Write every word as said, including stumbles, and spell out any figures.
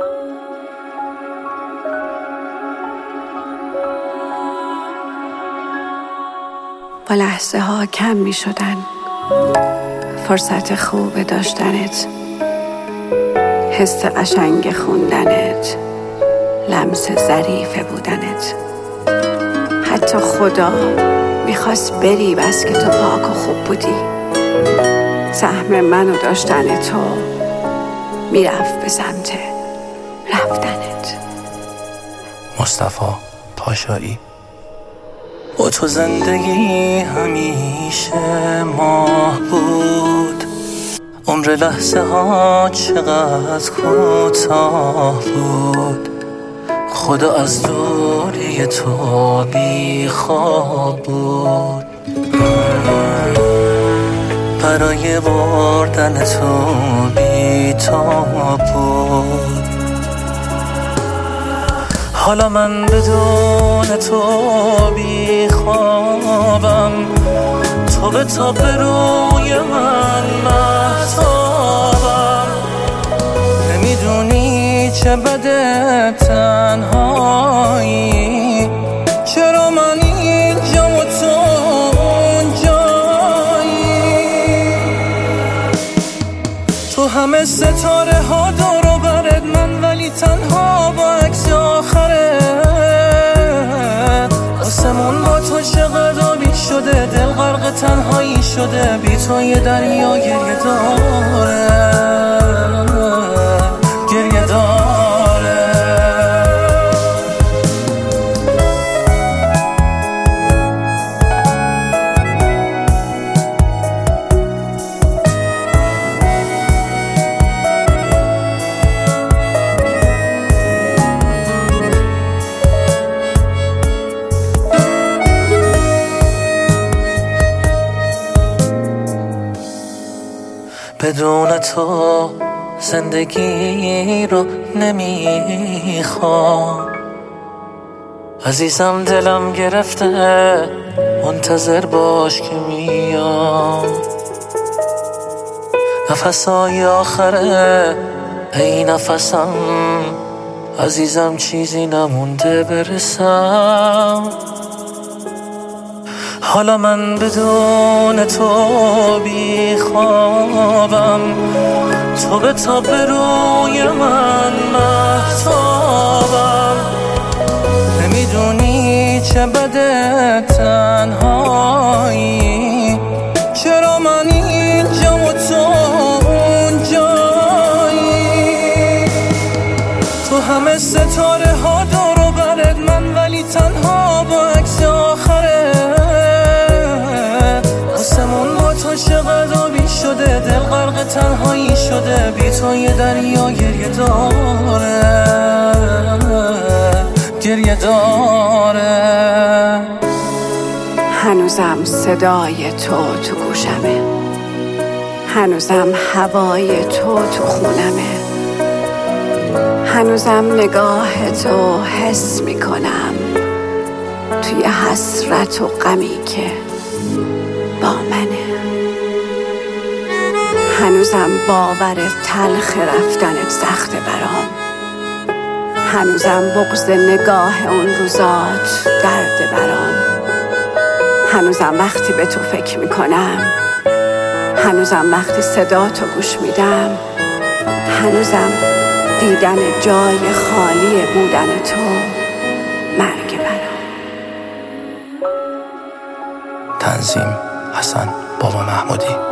با لحظه ها کم می شدن، فرصت خوب داشتنت، حس قشنگ خوندنت، لمس ظریف بودنت. حتی خدا میخواست بری بس که تو پاک و خوب بودی. سهم منو داشتن تو میرفت به سمت رفتنت. مصطفی پاشایی. با تو زندگی همیشه ماه بود، عمر لحظه ها چقدر کوتاه بود. خدا از دوری تو بی خواب بود، برای بردن تو بی تاب بود. حالا من بدون تو بی خوابم، تو به تاب روی من مهتابم. نمیدونی چه بده تنهایی، چرا من اینجام و تو اونجایی. تو همه ستاره ها دور و برت، من ولی تنها با عکس آخرت. آسمون با تو چقدر آبی شده، دل غرق تنهایی شده، بی تو یه دریا گریه داره، گریه داره. بدون تو زندگی رو نمیخوام. عزیزم دلم گرفته، منتظر باش که میام. نفسای آخره ای نفسم، عزیزم چیزی نمونده برسم. حالا من بدون تو بی خوابم، تو به تاب روی من مهتابم. نمیدونی چه بده تنهایی، چرا من اینجام و تو اونجایی. تو همه ستاره ها دور و برت، من ولی تنها با عکس آخرت. آسمون با تو چقدر آبی شده، دل غرق تنهایی شده، بی تو یه دریا گریه داره، گریه داره. هنوزم صدای تو تو گوشمه، هنوزم هوای تو تو خونمه، هنوزم نگاه تو حس میکنم توی حسرت و غمی که با منه. هنوزم باور تلخ رفتنت سخته برام، هنوزم بغض نگاه اون روزات درد برام. هنوزم وقتی به تو فکر میکنم، هنوزم وقتی صدا تو گوش میدم، هنوزم دیدن جای خالی بودن تو مرگ برام. تنظیم حسن بابا محمودی.